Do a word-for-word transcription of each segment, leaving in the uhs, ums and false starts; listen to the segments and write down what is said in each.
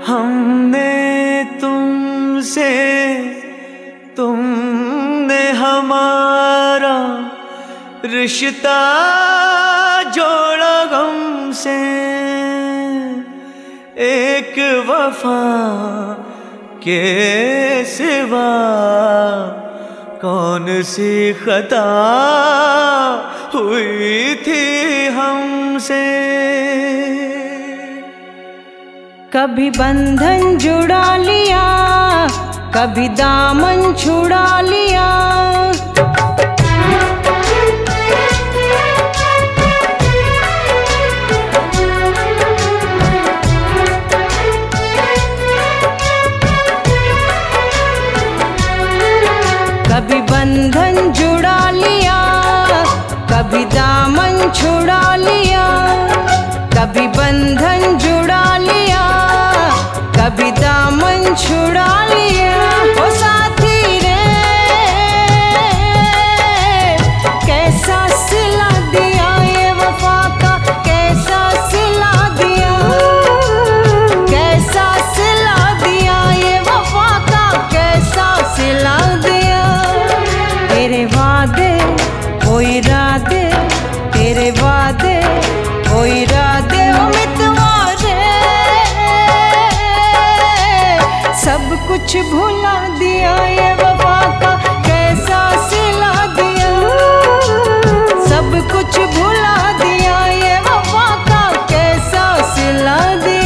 हमने तुमसे, तुमने हमारा रिश्ता जोड़ा गम से। एक वफा के सिवा कौन सी खता हुई थी हमसे। कभी बंधन जुड़ा लिया, कभी दामन छुड़ा लिया। कभी बंधन जुड़ा लिया, कभी दामन छुड़ा लिया। कभी बंधन जुड़ा लिया, कभी दामन छुड़ा लिया। ओ साथी रे कैसा सिला दिया ये वफा का, कैसा सिला दिया, कैसा सिला दिया ये वफा का, कैसा सिला दिया। तेरे वादे ओ इरादे, तेरे वादे ओ इरादे ओ मितवारे, सब कुछ भुला दिया ये वफा का, कैसा सिला दिया। सब कुछ भुला दिया ये वफा का, कैसा सिला दिया।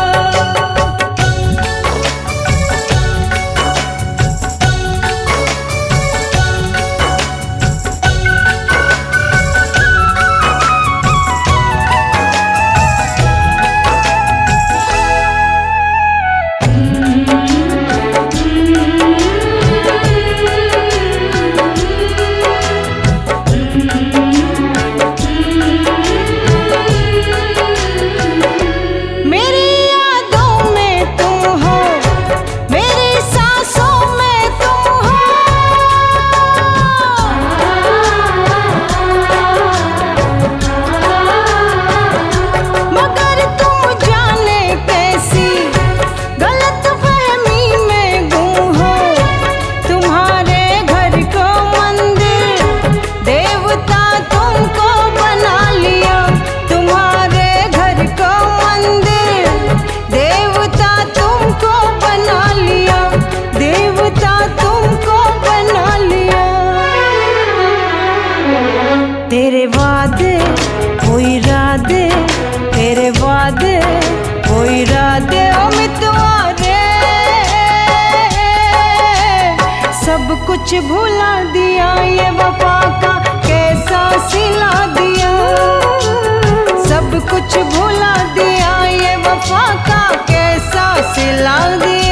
तेरे वादे ओ इरादे, तेरे वादे ओ इरादे ओ मितवारे, सब कुछ भुला दिया ये वफा का, कैसा सिला दिया। सब कुछ भुला दिया ये वफा का, कैसा सिला दिया।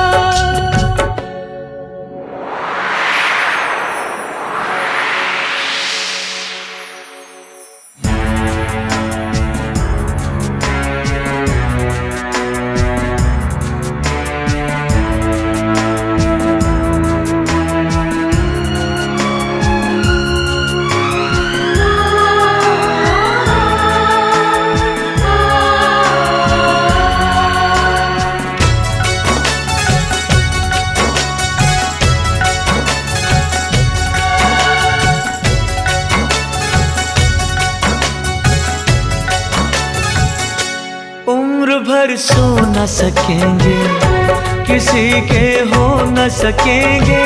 उम्र भर सो न सकेंगे, किसी के हो न सकेंगे।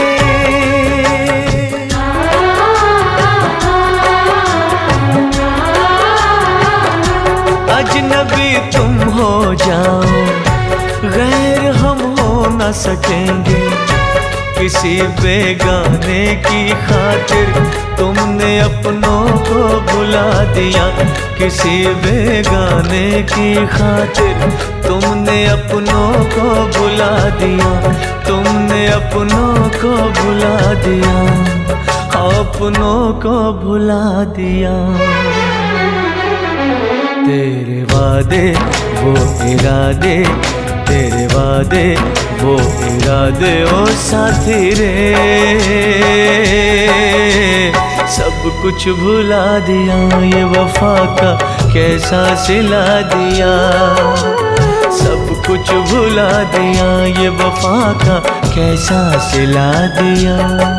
अजनबी तुम हो जाओ, गैर हम हो न सकेंगे। किसी बेगाने की खातिर तुमने अपनों को भुला दिया। किसी बेगाने की खातिर तुमने अपनों को भुला दिया। तुमने अपनों को भुला दिया, अपनों को भुला दिया। तेरे वादे वो इरादे, तेरे वादे वो इरादे ओ साथी रे, सब कुछ भुला दिया ये वफा का, कैसा सिला दिया। सब कुछ भुला भुला दिया, ये वफा का कैसा सिला दिया।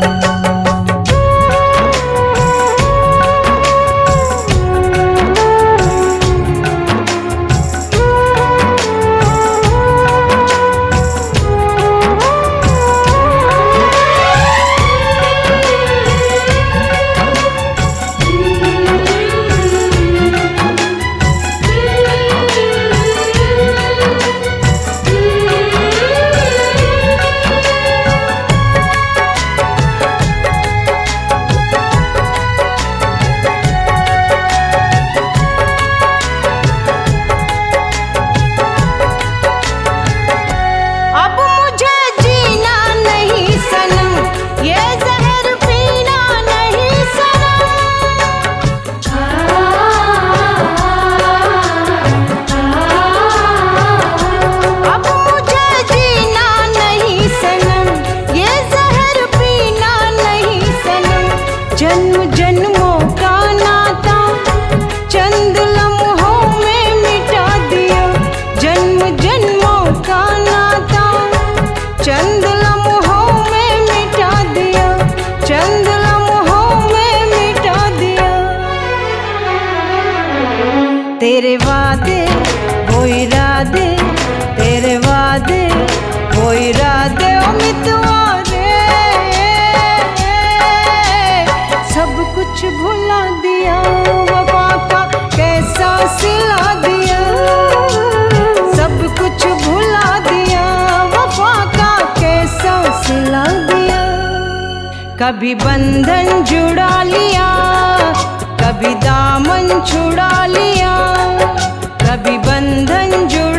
जन्म जन्मों का नाता चंद लम्हों में मिटा दिया, जन्म जन्मों का नाता चंद लम्हों में मिटा दिया, चंद लम्हों में मिटा दिया। तेरे वादे वो इरादे, तेरे वादे वो इरादे ओ मितवा सब कुछ भुला दिया, वफा का कैसा सिला दिया। सब कुछ भुला दिया, वफा का कैसा सिला दिया। कभी बंधन जुड़ा लिया, कभी दामन छुड़ा लिया, कभी बंधन जुड़ा